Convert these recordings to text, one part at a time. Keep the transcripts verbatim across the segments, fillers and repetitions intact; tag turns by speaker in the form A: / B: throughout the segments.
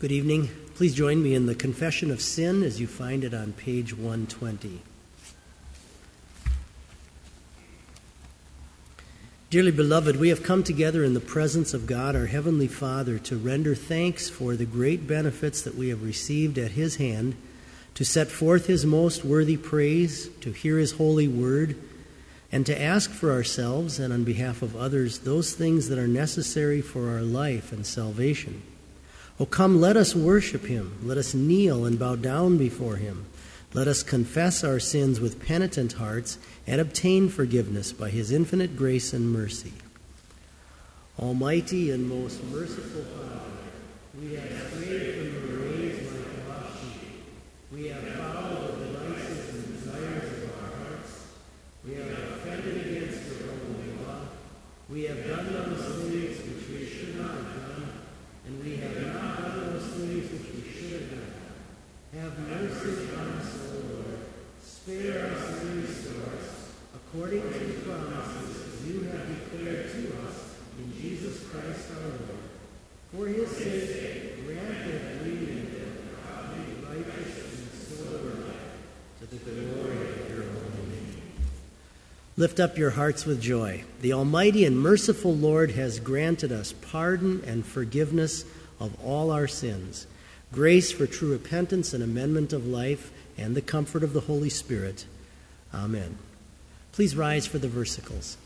A: Good evening. Please join me in the Confession of Sin as you find it on page one twenty. Dearly beloved, we have come together in the presence of God, our Heavenly Father, to render thanks for the great benefits that we have received at His hand, to set forth His most worthy praise, to hear His holy word, and to ask for ourselves and on behalf of others those things that are necessary for our life and salvation. Oh, come, let us worship Him. Let us kneel and bow down before Him. Let us confess our sins with penitent hearts and obtain forgiveness by His infinite grace and mercy. Almighty and most merciful Father, we have strayed from Your ways like lost sheep. We have followed the devices and desires of our hearts. We have offended against Your holy law. We have done those things which we should not have done, and we have not done those things which we should have done. Have mercy on us, O Lord. Spare us and restore us, according to the promises You have declared to us in Jesus Christ our Lord. For His sake, grant that we may be righteous and sober, to the glory of Your holy name. Lift up your hearts with joy. The Almighty and merciful Lord has granted us pardon and forgiveness of all our sins, grace for true repentance and amendment of life, and the comfort of the Holy Spirit. Amen. Please rise for the versicles.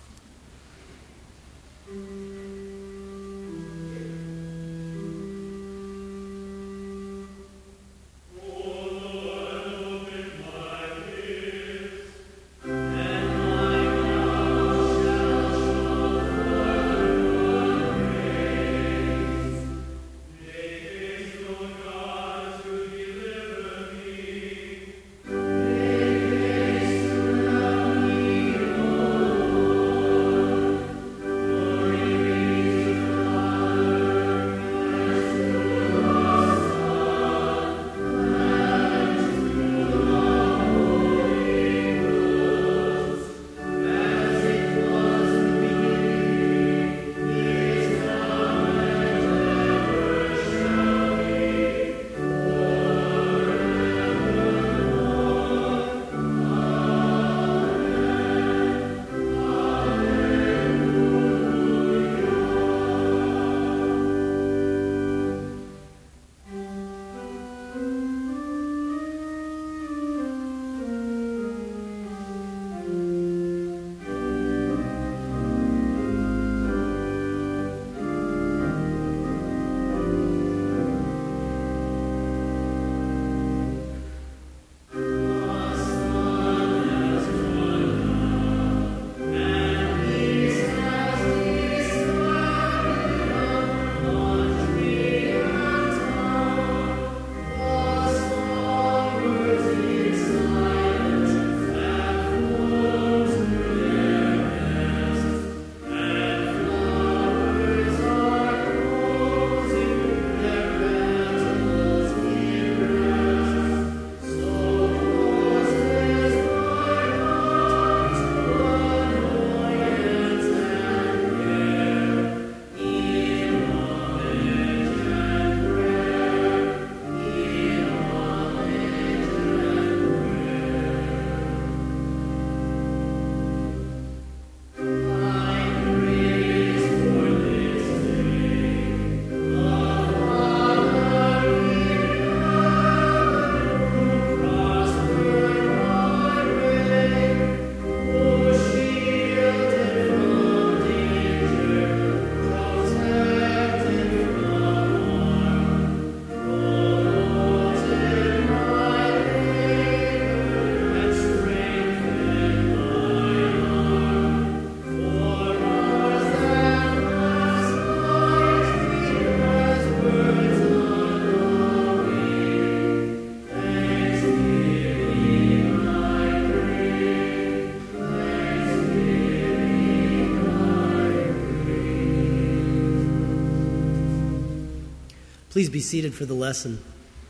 A: Please be seated for the lesson.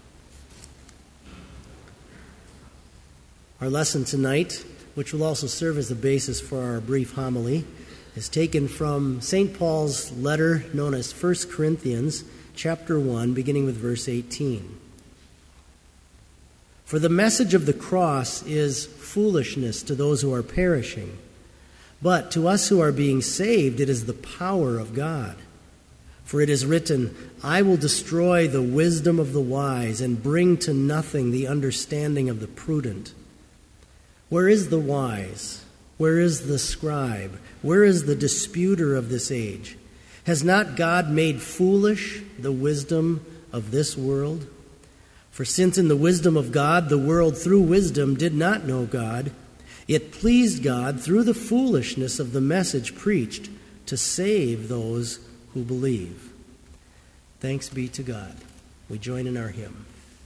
A: Our lesson tonight, which will also serve as the basis for our brief homily, is taken from Saint Paul's letter known as First Corinthians, chapter one, beginning with verse eighteen. For the message of the cross is foolishness to those who are perishing, but to us who are being saved it is the power of God. For it is written, I will destroy the wisdom of the wise and bring to nothing the understanding of the prudent. Where is the wise? Where is the scribe? Where is the disputer of this age? Has not God made foolish the wisdom of this world? For since in the wisdom of God the world through wisdom did not know God, it pleased God through the foolishness of the message preached to save those who believe. Thanks be to God. We join in our hymn.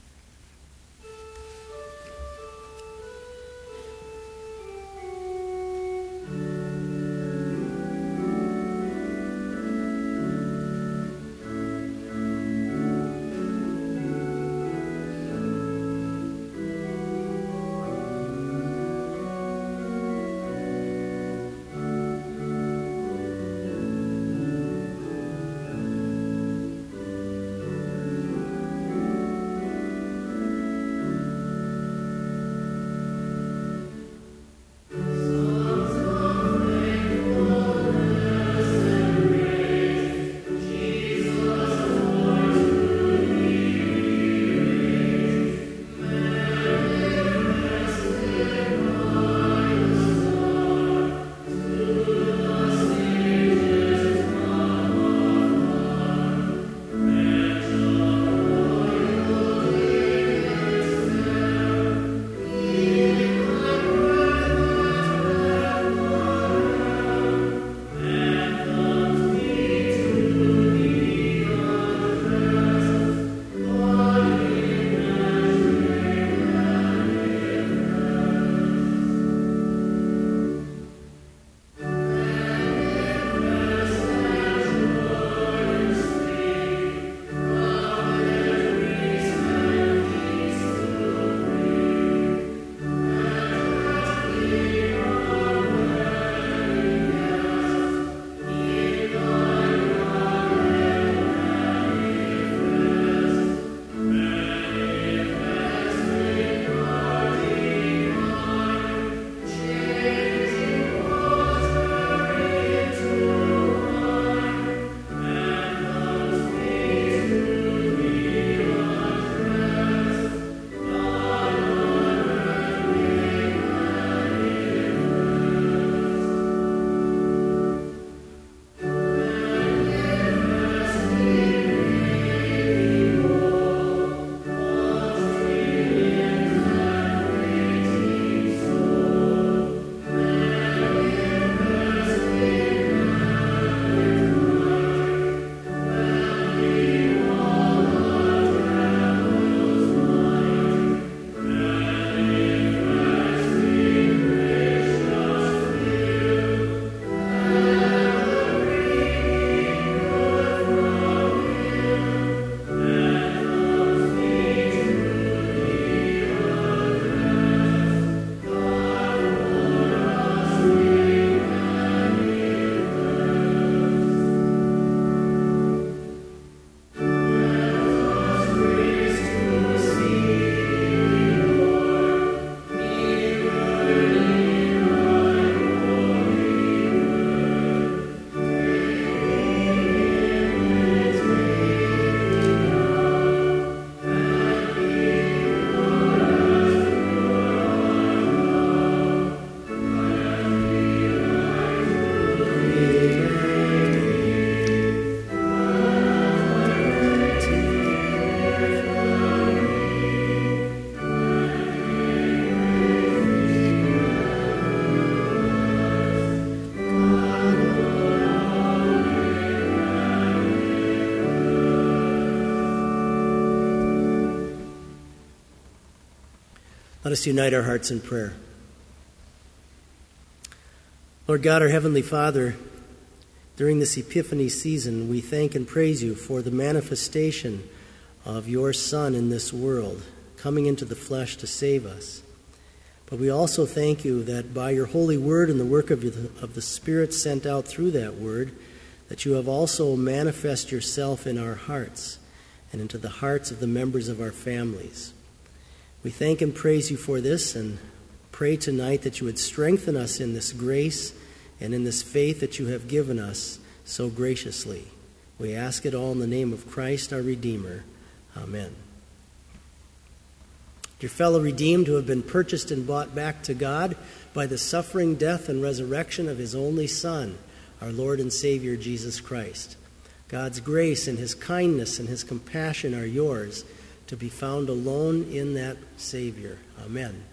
B: Let us unite our hearts in prayer. Lord God, our Heavenly Father, during this Epiphany season, we thank and praise you for the manifestation of your Son in this world, coming into the flesh to save us. But we also thank you that by your holy word and the work of the, of the Spirit sent out through that word, that you have also manifest yourself in our hearts, and into the hearts of the members of our families. We thank and praise you for this and pray tonight that you would strengthen us in this grace and in this faith that you have given us so graciously. We ask it all in the name of Christ, our Redeemer. Amen. Dear fellow redeemed who have been purchased and bought back to God by the suffering, death, and resurrection of his only Son, our Lord and Savior, Jesus Christ. God's grace and his kindness and his compassion are yours, to be found alone in that Savior. Amen.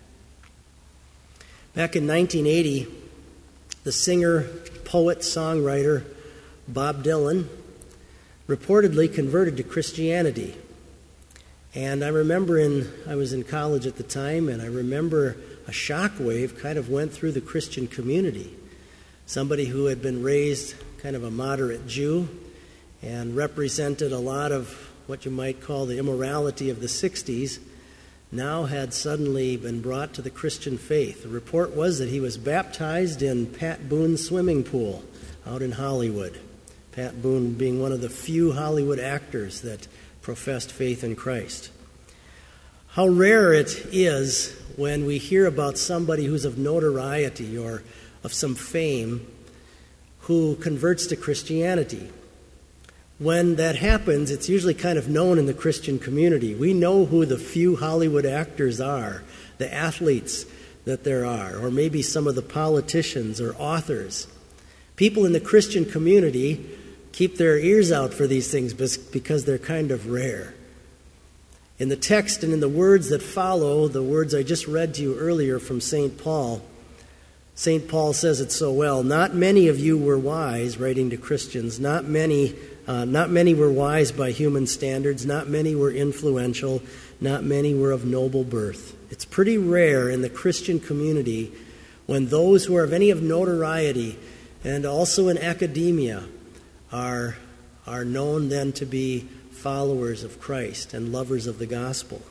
B: Back in nineteen eighty, the singer, poet, songwriter Bob Dylan reportedly converted to Christianity. And I remember in, I was in college at the time, and I remember a shockwave kind of went through the Christian community. Somebody who had been raised kind of a moderate Jew and represented a lot of what you might call the immorality of the sixties, now had suddenly been brought to the Christian faith. The report was that he was baptized in Pat Boone's swimming pool out in Hollywood. Pat Boone being one of the few Hollywood actors that professed faith in Christ. How rare it is when we hear about somebody who's of notoriety or of some fame who converts to Christianity. When that happens, it's usually kind of known in the Christian community. We know who the few Hollywood actors are, the athletes that there are, or maybe some of the politicians or authors. People in the Christian community keep their ears out for these things because they're kind of rare. In the text and in the words that follow, the words I just read to you earlier from Saint Paul, Saint Paul says it so well. Not many of you were wise, writing to Christians. Not many, uh, not many were wise by human standards. Not many were influential. Not many were of noble birth. It's pretty rare in the Christian community when those who are of any of notoriety and also in academia are, are known then to be followers of Christ and lovers of the gospel.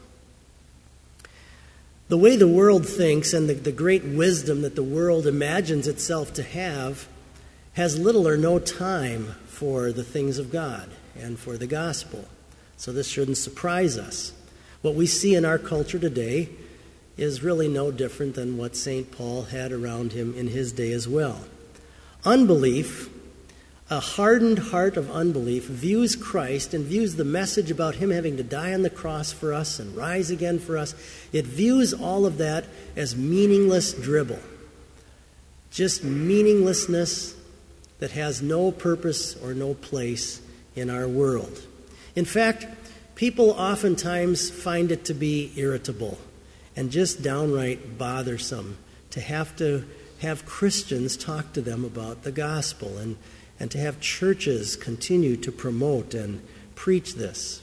B: The way the world thinks and the, the great wisdom that the world imagines itself to have has little or no time for the things of God and for the gospel. So this shouldn't surprise us. What we see in our culture today is really no different than what Saint Paul had around him in his day as well. Unbelief, a hardened heart of unbelief, views Christ and views the message about him having to die on the cross for us and rise again for us. It views all of that as meaningless dribble. Just meaninglessness that has no purpose or no place in our world. In fact, people oftentimes find it to be irritable and just downright bothersome to have to have Christians talk to them about the gospel and and to have churches continue to promote and preach this.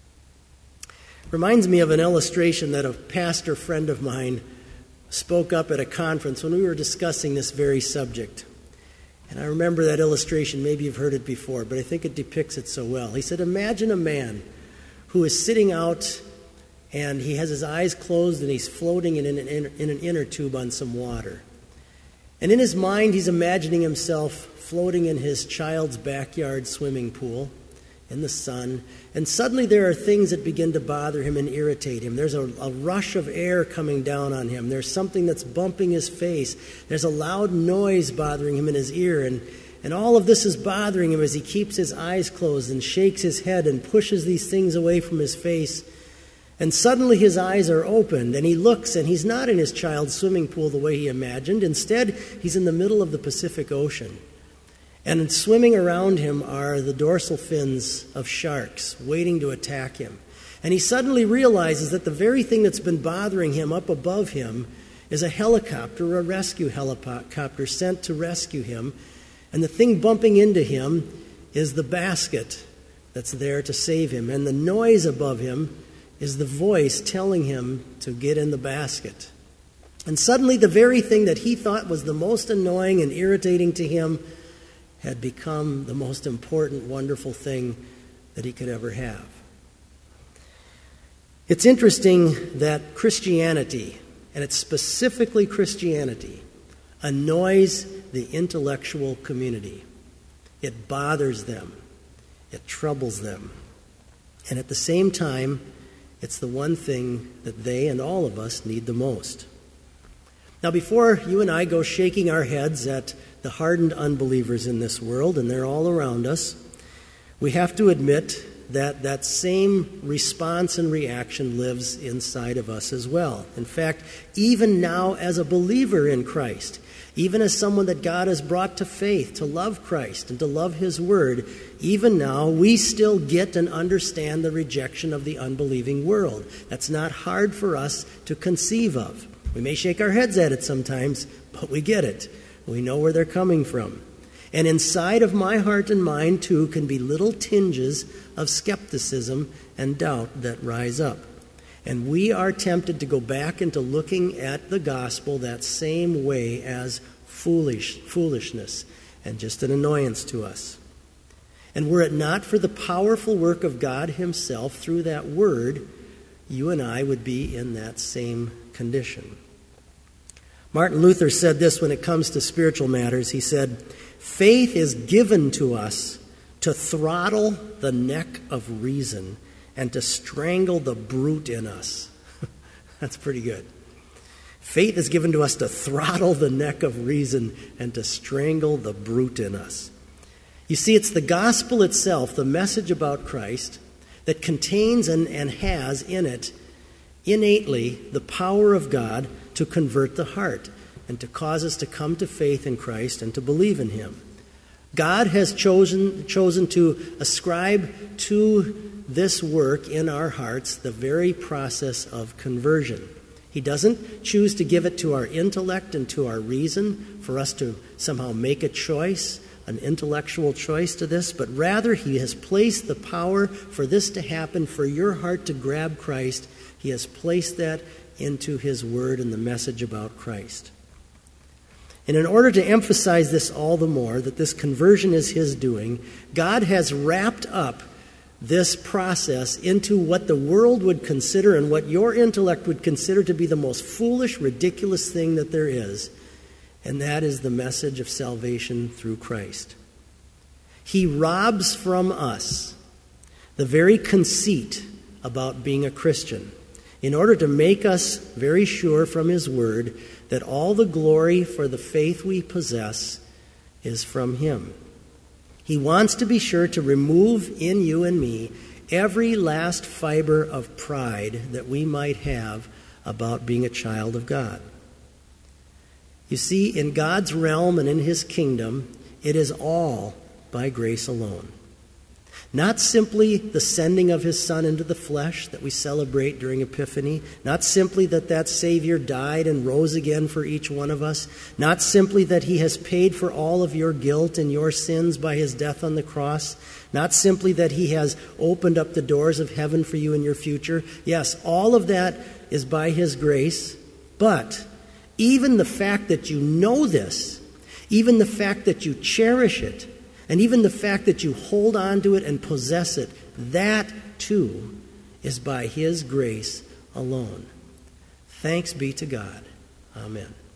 B: Reminds me of an illustration that a pastor friend of mine spoke up at a conference when we were discussing this very subject. And I remember that illustration, maybe you've heard it before, but I think it depicts it so well. He said, imagine a man who is sitting out and he has his eyes closed and he's floating in an, in an inner tube on some water. And in his mind, he's imagining himself floating in his child's backyard swimming pool in the sun. And suddenly there are things that begin to bother him and irritate him. There's a, a rush of air coming down on him. There's something that's bumping his face. There's a loud noise bothering him in his ear. And, and all of this is bothering him as he keeps his eyes closed and shakes his head and pushes these things away from his face. And suddenly his eyes are opened, and he looks, and he's not in his child's swimming pool the way he imagined. Instead, he's in the middle of the Pacific Ocean. And swimming around him are the dorsal fins of sharks waiting to attack him. And he suddenly realizes that the very thing that's been bothering him up above him is a helicopter, a rescue helicopter sent to rescue him. And the thing bumping into him is the basket that's there to save him. And the noise above him is the voice telling him to get in the basket. And suddenly the very thing that he thought was the most annoying and irritating to him had become the most important, wonderful thing that he could ever have. It's interesting that Christianity, and it's specifically Christianity, annoys the intellectual community. It bothers them. It troubles them. And at the same time, it's the one thing that they and all of us need the most. Now, before you and I go shaking our heads at the hardened unbelievers in this world, and they're all around us, we have to admit that that same response and reaction lives inside of us as well. In fact, even now as a believer in Christ, even as someone that God has brought to faith, to love Christ and to love His Word, even now we still get and understand the rejection of the unbelieving world. That's not hard for us to conceive of. We may shake our heads at it sometimes, but we get it. We know where they're coming from. And inside of my heart and mind, too, can be little tinges of skepticism and doubt that rise up. And we are tempted to go back into looking at the gospel that same way as foolish, foolishness and just an annoyance to us. And were it not for the powerful work of God Himself through that word, you and I would be in that same condition. Martin Luther said this when it comes to spiritual matters. He said, "Faith is given to us to throttle the neck of reason and to strangle the brute in us." That's pretty good. Faith is given to us to throttle the neck of reason and to strangle the brute in us. You see, it's the gospel itself, the message about Christ, that contains and, and has in it innately the power of God to convert the heart and to cause us to come to faith in Christ and to believe in Him. God has chosen, chosen to ascribe to this work in our hearts the very process of conversion. He doesn't choose to give it to our intellect and to our reason for us to somehow make a choice, an intellectual choice to this, but rather He has placed the power for this to happen, for your heart to grab Christ. He has placed that into His Word and the message about Christ. And in order to emphasize this all the more, that this conversion is His doing, God has wrapped up this process into what the world would consider and what your intellect would consider to be the most foolish, ridiculous thing that there is, and that is the message of salvation through Christ. He robs from us the very conceit about being a Christian, in order to make us very sure from His Word that all the glory for the faith we possess is from Him. He wants to be sure to remove in you and me every last fiber of pride that we might have about being a child of God. You see, in God's realm and in His kingdom, it is all by grace alone. Not simply the sending of His Son into the flesh that we celebrate during Epiphany. Not simply that that Savior died and rose again for each one of us. Not simply that He has paid for all of your guilt and your sins by His death on the cross. Not simply that He has opened up the doors of heaven for you in your future. Yes, all of that is by His grace. But even the fact that you know this, even the fact that you cherish it, and even the fact that you hold on to it and possess it, that too is by His grace alone. Thanks be to God. Amen.